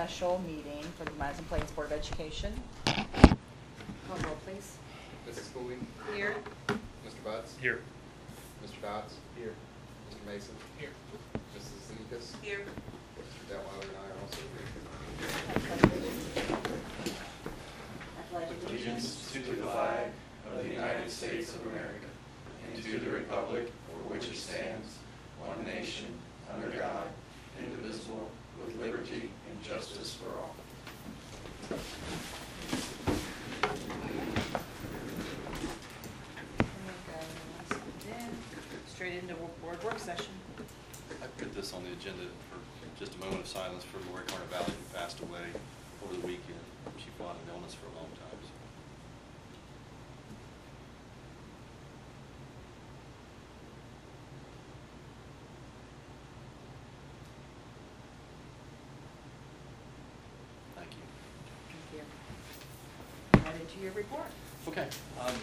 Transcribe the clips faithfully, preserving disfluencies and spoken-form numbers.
special meeting for the Madison Plains Board of Education. Call roll, please. Missus Cooley? Here. Mister Butts? Here. Mister Dodds? Here. Mister Mason? Here. Missus Zenekas? Here. Mister Detweiler and I are also here. Allegiance to the flag of the United States of America and to the republic for which it stands, one nation, under God, indivisible, with liberty and justice for all. Straight into board work session. I put this on the agenda for just a moment of silence for Lori Carnavale, who passed away over the weekend. She fought an illness for a long time. So. Thank you. Thank you. Right into your report. Okay. Um,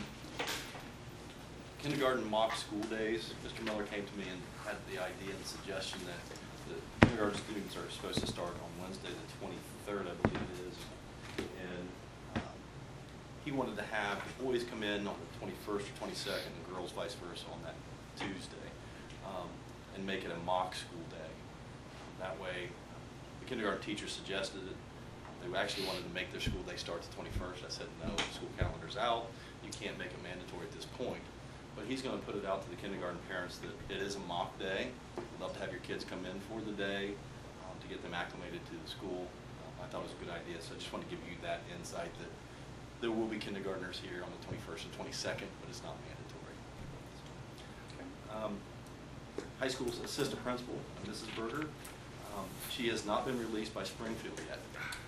kindergarten mock school days. Mister Miller came to me and had the idea and suggestion that the kindergarten students are supposed to start on Wednesday the twenty-third, I believe it is. And um, he wanted to have the boys come in on the twenty-first or twenty-second and girls vice versa on that Tuesday, um, and make it a mock school day. That way, the kindergarten teacher suggested it. They actually wanted to make their school day start the twenty-first. I said, no, the school calendar's out. You can't make it mandatory at this point. But he's going to put it out to the kindergarten parents that it is a mock day. We'd love to have your kids come in for the day um, to get them acclimated to the school. Um, I thought it was a good idea, so I just want to give you that insight that there will be kindergartners here on the twenty-first and twenty-second, but it's not mandatory. Okay. Um, high school assistant principal, Missus Berger. Um, she has not been released by Springfield yet.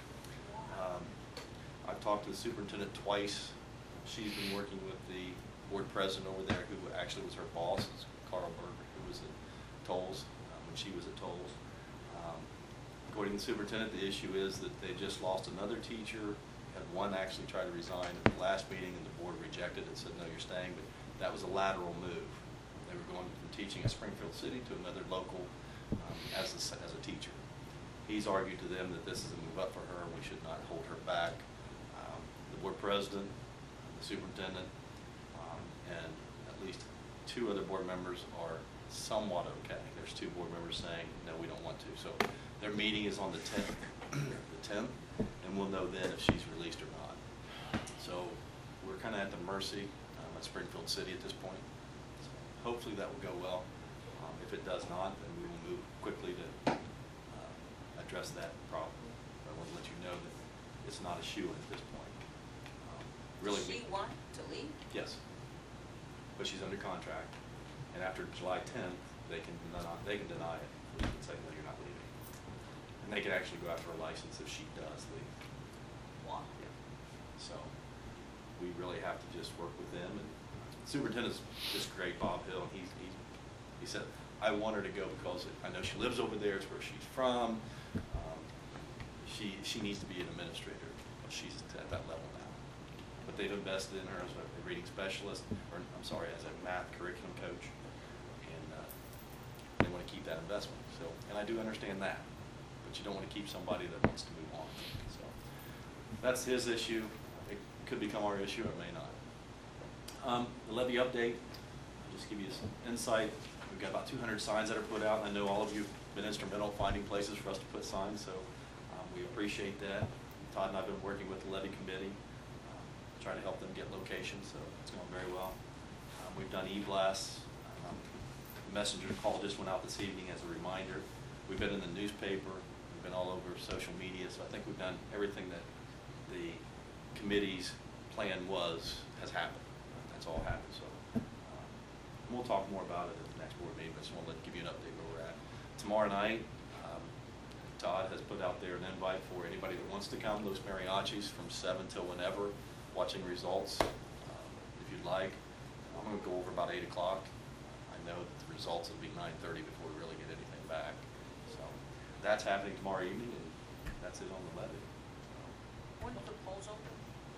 Um, I've talked to the superintendent twice. She's been working with the board president over there, who actually was her boss, is Carl Berger, who was at Tolles, um, when she was at Tolles. Um, according to the superintendent, the issue is that they just lost another teacher. Had one actually try to resign at the last meeting, and the board rejected it, said, no, you're staying. But that was a lateral move. They were going from teaching at Springfield City to another local um, as, a, as a teacher. He's argued to them that this is a move up for her, and we should not hold her back. Um, the board president, the superintendent, um, and at least two other board members are somewhat okay. There's two board members saying, no, we don't want to. So their meeting is on the tenth, the tenth, and we'll know then if she's released or not. So we're kind of at the mercy um, at Springfield City at this point. So hopefully that will go well. Um, if it does not, then we will move quickly to uh, address that problem. But I want to let you know that it's not a shoo-in at this point. Um, really, Does she we, want to leave? yes, but she's under contract, and after July tenth, they can deny, they can deny it. They can say, no, you're not leaving, and they can actually go after a license if she does leave. Wow. Yeah. So we really have to just work with them. And the superintendent's just great, Bob Hill. And he he he said, I want her to go because I know she lives over there. It's where she's from. Um, she she needs to be an administrator. She's at that level now. But they've invested in her as a reading specialist, or I'm sorry, as a math curriculum coach, and uh, they want to keep that investment. So, and I do understand that, but you don't want to keep somebody that wants to move on. So that's his issue. It could become our issue, or it may not. Um, the levy update. I'll just give you some insight. We've got about two hundred signs that are put out, and I know all of you have been instrumental in finding places for us to put signs, so um, we appreciate that. Todd and I have been working with the levy committee, um, trying to help them get locations, so it's going very well. Um, we've done e-blasts. Um, the messenger call just went out this evening as a reminder. We've been in the newspaper. We've been all over social media, so I think we've done everything that the committee's plan was has happened. That's all happened. So um, we'll talk more about it at the next board meeting, but just want to give you an update where we're at. Tomorrow night, um, Todd has put out there an invite for anybody that wants to come, those mariachis from seven till whenever, watching results. Um, if you'd like, I'm going to go over about eight o'clock. I know that the results will be nine thirty before we really get anything back. So that's happening tomorrow evening, and that's it on the levy. When do the polls open?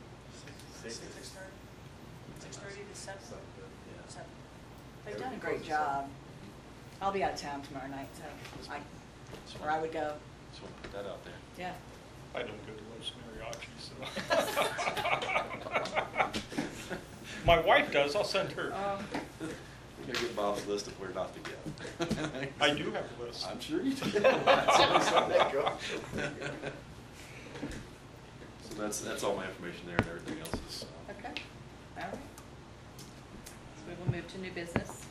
Six. Six thirty? Six thirty to seven? Yeah. Seven. They've done a great job. I'll be out of town tomorrow night, so I, or I would go. Just want to put that out there. Yeah. My wife does, I'll send her. Um, We're gonna get Bob's list of where not to go. I do have a list. I'm sure you do. So that's, that's all my information there, and everything else is. uh, Okay, all right. So we will move to new business.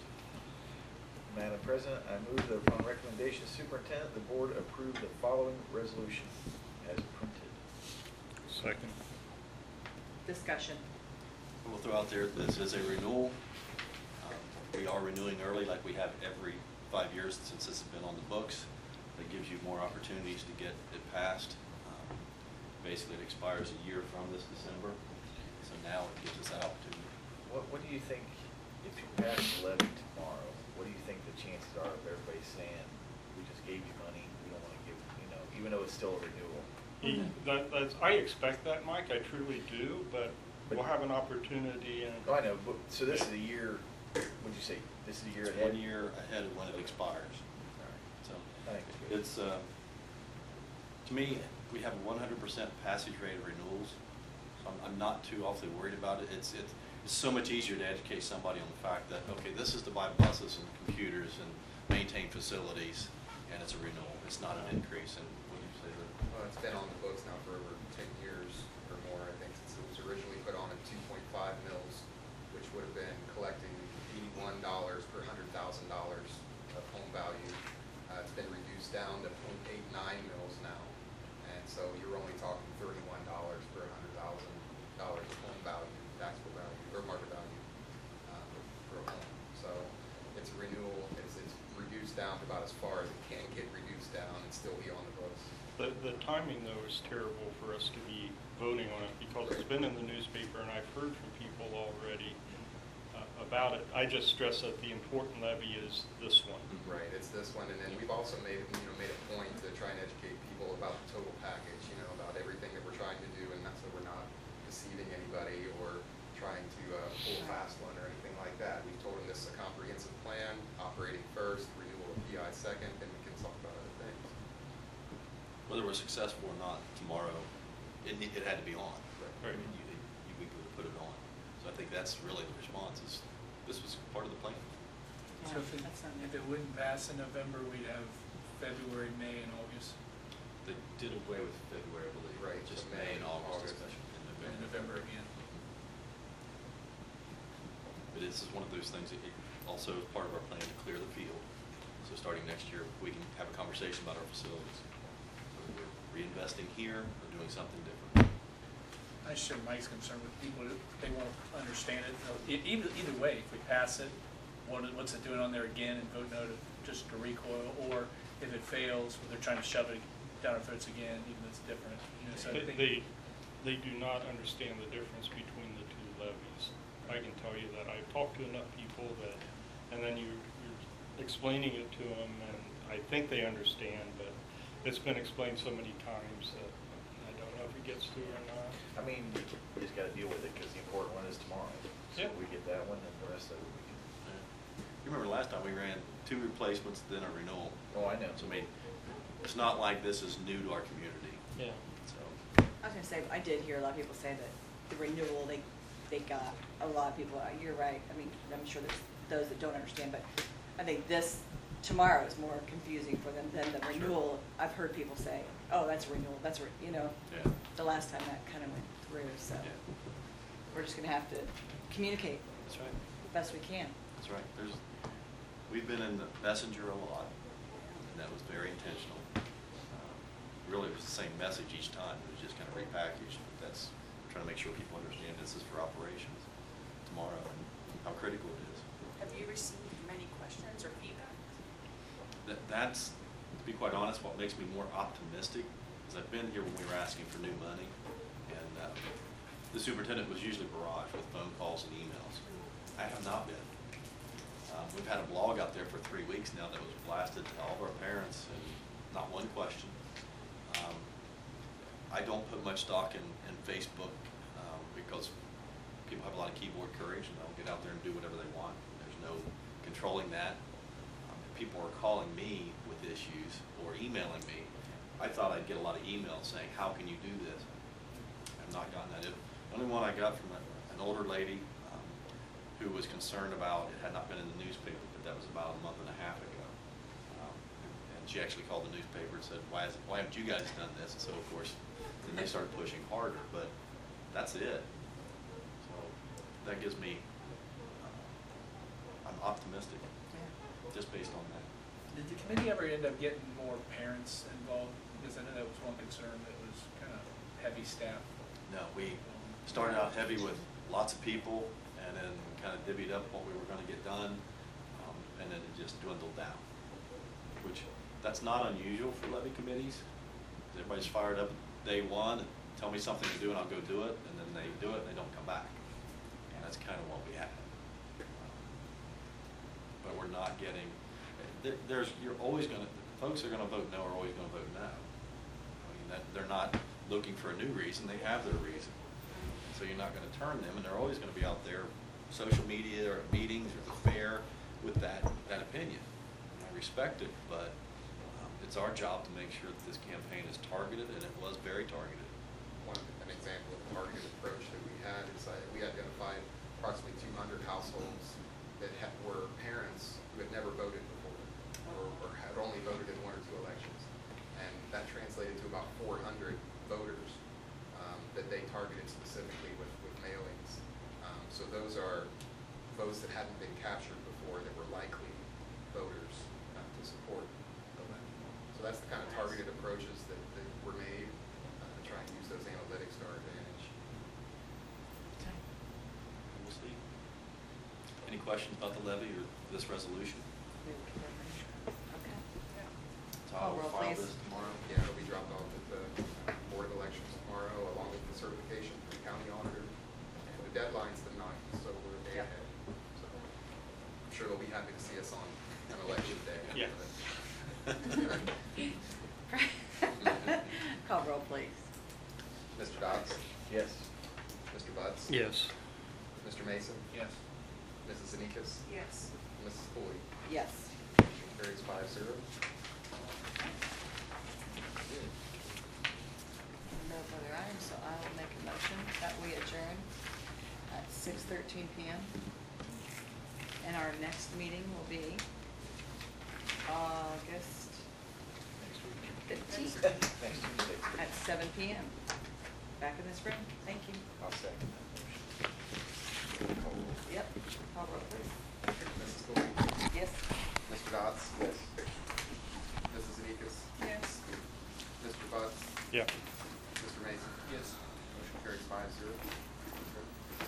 Madam President, I move that upon recommendation of superintendent, the board approve the following resolution as printed. Second. Discussion. We'll throw out there, this is a renewal. Um, We are renewing early like we have every five years since this has been on the books. That gives you more opportunities to get it passed. Um, Basically, it expires a year from this December, so now it gives us that opportunity. What, what do you think, if you pass the levy tomorrow, what do you think the chances are of everybody saying, we just gave you money, we don't wanna give, you know, even though it's still a renewal? He, that, that's, I expect that, Mike, I truly do, but we'll have an opportunity and. Oh, I know, but, so this is a year, what'd you say, this is a year It's ahead? one year ahead of when it expires. So I think it's good. it's, uh, to me, we have a one hundred percent passage rate of renewals, so I'm, I'm not too awfully worried about it. It's, it's, it's so much easier to educate somebody on the fact that, okay, this is to buy buses and computers and maintain facilities, and it's a renewal. It's not an increase. And what do you say there? Well, it's been on the books now for over ten years or more, I think, since it was originally put on at two point five mils, which would have been collecting eighty-one dollars per hundred thousand dollars of home value. Uh, it's been reduced down to point eight nine mils now, and so you're only talking thirty-one dollars per hundred thousand dollars of home value, taxable value, or market value, um, for a home. So it's a renewal, it's, it's reduced down to about as far as it can get reduced down and still be on the books. The, the timing, though, is terrible for us to be voting on it because it's been in the newspaper and I've heard from people already uh, about it. I just stress that the important levy is this one. Right, it's this one, and then we've also made, you know, made a point to try and educate people about the total package, you know, about everything that we're trying to do, and that's so we're not deceiving anybody or trying to uh, pull a fast one or anything like that. We've told them this is a comprehensive plan, operating first, renewal of P I second, then we can talk about other things. Whether we're successful or not tomorrow, it, ne- it had to be on. Right. I mean, you, you, we could put it on. So I think that's really the response is, this was part of the plan. So if it, That's not if new. it wouldn't pass in November, we'd have February, May, and August, They did away with February, I believe. Right, Just so May and May, August, August. especially in November. and November again. But this is one of those things that it also is part of our plan to clear the field. So starting next year, we can have a conversation about our facilities. Whether we're reinvesting here or doing something different. I share Mike's concern with people, that they won't understand it. E- Either, either way, if we pass it, what, is- what's it doing on there again and vote no to just to recoil? Or if it fails, they're trying to shove it down our throats again, even though it's different. You know, so I They, think- they, they do not understand the difference between the two levies. I can tell you that. I've talked to enough people that, and then you, you're explaining it to them, and I think they understand, but it's been explained so many times that I don't know if it gets to it or not. I mean, we just gotta deal with it, cause the important one is tomorrow. So Yeah. we get that one, and the rest of it we can. Yeah. You remember last time we ran two replacements, then a renewal. Oh, I know. So I mean, it's not like this is new to our community. Yeah. So, I was gonna say, I did hear a lot of people say that the renewal, they, they got, a lot of people, uh, you're right, I mean, I'm sure there's those that don't understand, but I think this, tomorrow is more confusing for them than the renewal. I've heard people say, oh, that's a renewal, that's, a re-" you know, yeah. the last time that kind of went through, so Yeah. we're just gonna have to communicate That's right. the best we can. That's right. There's, we've been in the messenger a lot, and that was very intentional. Um, Really, it was the same message each time. It was just kind of repackaged. But that's, we're trying to make sure people understand this is for operations tomorrow and how critical it is. Have you received many questions or feedback? That, that's, to be quite honest, what makes me more optimistic is I've been here when we were asking for new money, and uh, the superintendent was usually barraged with phone calls and emails. I have not been. Um, we've had a blog out there for three weeks now that was blasted to all of our parents, and not one question. Um, I don't put much stock in, in Facebook um, because people have a lot of keyboard courage and they'll get out there and do whatever they want. There's no controlling that. Um, if people are calling me with issues or emailing me, I thought I'd get a lot of emails saying, how can you do this? I've not gotten that. The only one I got from a, an older lady who was concerned about, it had not been in the newspaper, but that was about a month and a half ago. Um, And she actually called the newspaper and said, why, is it, why haven't you guys done this? And so, of course, then they started pushing harder, but that's it. So that gives me, uh, I'm optimistic, just based on that. Did the committee ever end up getting more parents involved? Because I know that was one concern, that it was kind of heavy staff. No, we started out heavy with lots of people, and then kind of divvied up what we were gonna get done, um, and then it just dwindled down. Which, that's not unusual for levy committees. Everybody's fired up day one, and tell me something to do and I'll go do it, and then they do it and they don't come back. And that's kind of what we had. But we're not getting, there, there's, you're always gonna, folks are gonna vote no are always gonna vote no. I mean, that, they're not looking for a new reason, they have their reason. So you're not gonna turn them, and they're always gonna be out there, social media or at meetings or at the fair with that, that opinion. And I respect it, but um, it's our job to make sure that this campaign is targeted, and it was very targeted. One, an example of the targeted approach that we had is uh, we identified approximately two hundred households that ha were parents who had never voted before, or, or had only voted in one or two elections. And that translated to about four hundred voters um, that they targeted specifically with, with mailings. Um, so those are votes that hadn't been captured before that were likely voters uh, to support the levy. So that's the kind of targeted approaches that, that were made uh, to try and use those analytics to our advantage. And we'll see. Any questions about the levy or this resolution? Okay. So Call I'll roll, file please. this tomorrow. Yeah, it'll be dropped off at the Board of Elections tomorrow, along with the certification from the county auditor. And the deadline's the ninth, so we're a day Yep. ahead. So I'm sure they'll be happy to see us on an election day. Yeah. Call roll, please. Mister Dodds? Yes. Mister Butts? Yes. Mister Mason? Yes. Missus Zanikis? Yes. Missus Cooley? Yes. Motion carries five zero. No further items, so I will make a motion that we adjourn at six thirteen P M And our next meeting will be August Next week. fifteenth Next Tuesday. at seven P M Back in this room. Thank you. I'll second that motion. Yep. Call roll, please. Missus Cooley? Yes. Mister Dodds? Yes. Missus Zanikis? Yes. Mister Butts? Yeah. Mister Mason? Yes. Motion carries five zero.